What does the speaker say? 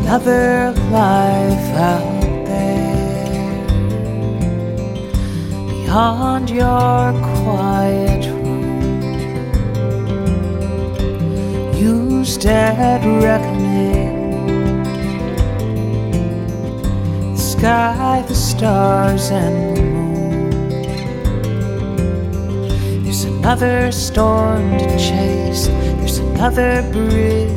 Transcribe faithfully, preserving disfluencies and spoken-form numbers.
another life out there, beyond your quiet room, used at reckoning. The sky, the stars, and the moon. There's another storm to chase, there's another bridge